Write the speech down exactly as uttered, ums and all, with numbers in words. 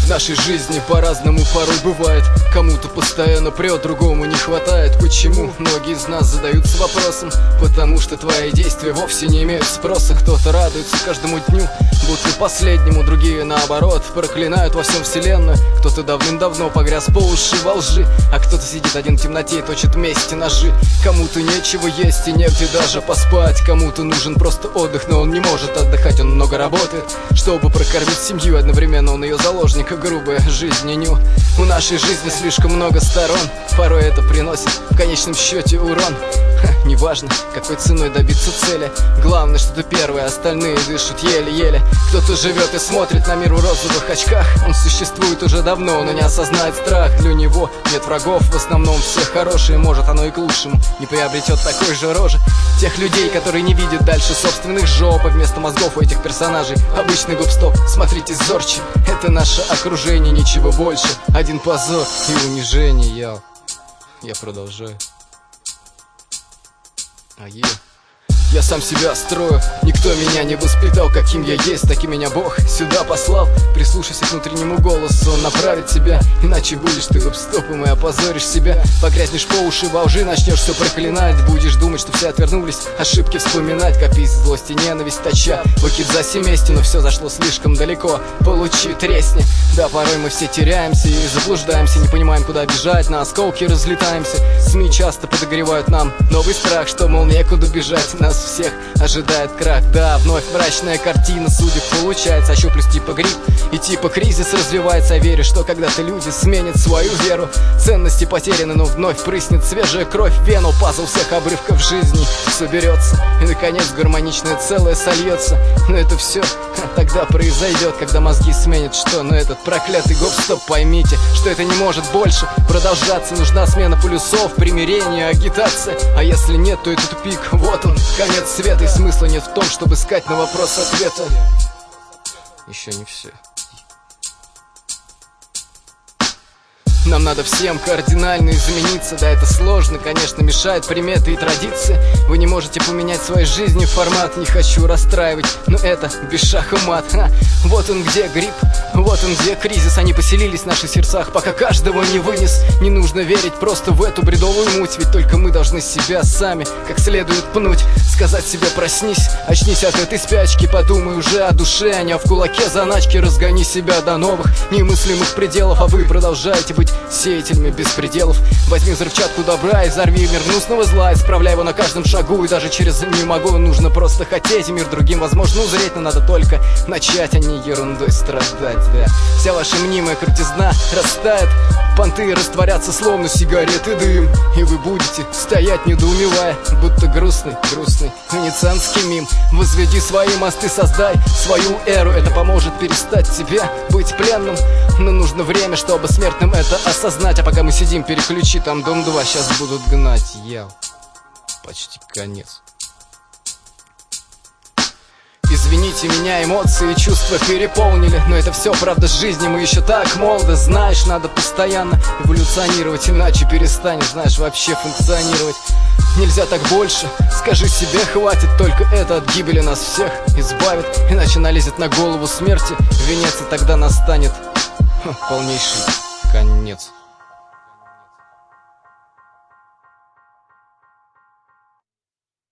нашей жизни по-разному порой бывает. Кому-то постоянно прет, другому не хватает. Почему? Многие из нас задаются вопросом. Потому что твои действия вовсе не имеют спроса. Кто-то радуется каждому дню, будто последнему. Другие наоборот проклинают во всем вселенную. Кто-то давным-давно погряз по уши во лжи, а кто-то сидит один в темноте и точит вместе ножи. Кому-то нечего есть и негде даже поспать. Кому-то нужен просто отдых, но он не может отдыхать, он много работает, чтобы прокормить семью. Одновременно он ее заложник, и грубая жизнь ню. У нашей жизни слишком много сторон, порой это приносит в конечном счете урон. Ха, неважно, какой ценой добиться цели, главное, что ты первый, остальные дышат еле-еле. Кто-то живет и смотрит на мир в розовых очках. Он существует уже давно, но не осознает страх. Для него нет врагов, в основном все хорошие. Может, оно и к лучшему, не приобретет такой же рожи. Тех людей, которые не видят дальше собственных жоп, и вместо мозгов у этих персонажей обычный гоп-стоп. Смотрите зорче, это наше окружение, ничего больше. Один позор и унижение. Я, я продолжаю. А е. Я сам себя строю, никто меня не воспитал. Каким я есть, таким меня Бог сюда послал. Прислушайся к внутреннему голосу, он направит тебя. Иначе будешь ты гоп-стопом и опозоришь себя. Погрязнешь по уши во лжи, начнешь все проклинать. Будешь думать, что все отвернулись, ошибки вспоминать. Копись злость и ненависть точа, выкид за семействе, но все зашло слишком далеко. Получи, тресни. Да, порой мы все теряемся и заблуждаемся, не понимаем, куда бежать, на осколки разлетаемся. СМИ часто подогревают нам новый страх, что, мол, некуда бежать, нас всех ожидает крах. Да, вновь мрачная картина судеб получается. Хочу плюс типа грипп и типа кризис развивается. Я верю, что когда-то люди сменят свою веру. Ценности потеряны, но вновь прыснет свежая кровь в вену. Пазл всех обрывков жизни соберется, и наконец гармоничное целое сольется. Но это все тогда произойдет, когда мозги сменят что? Но этот проклятый гоп-стоп, поймите, что это не может больше продолжаться. Нужна смена полюсов, примирение, агитация. А если нет, то это тупик, вот он, конец света. И смысла нет в том, чтобы искать на вопрос ответа. Еще не все. Нам надо всем кардинально измениться. Да, это сложно, конечно, мешает приметы и традиции. Вы не можете поменять своей жизни формат. Не хочу расстраивать, но это без шах и мат. Ха. Вот он где грипп, вот он где кризис. Они поселились в наших сердцах, пока каждого не вынес. Не нужно верить просто в эту бредовую муть, ведь только мы должны себя сами как следует пнуть. Сказать себе: проснись, очнись от этой спячки. Подумай уже о душе, а не в кулаке заначки. Разгони себя до новых немыслимых пределов. А вы продолжаете быть сеятелями беспределов. Возьми взрывчатку добра и взорви мир гнусного зла. Исправляй его на каждом шагу, и даже через «не могу». Нужно просто хотеть, и мир другим возможно узреть. Но надо только начать, а не ерундой страдать, да. Вся ваша мнимая крутизна растает, понты растворятся, словно сигареты дым. И вы будете стоять, недоумевая, будто грустный, грустный венецианский мим. Возведи свои мосты, создай свою эру. Это поможет перестать тебе быть пленным. Но нужно время, чтобы смертным это осознать. А пока мы сидим, переключи там дом два, сейчас будут гнать. Я почти конец. Извините меня, эмоции и чувства переполнили, но это все правда жизни, мы еще так молоды. Знаешь, надо постоянно эволюционировать, иначе перестанешь, знаешь, вообще функционировать. Нельзя так больше, скажи себе, хватит. Только это от гибели нас всех избавит. Иначе налезет на голову смерти венец, и тогда настанет ха, полнейший конец.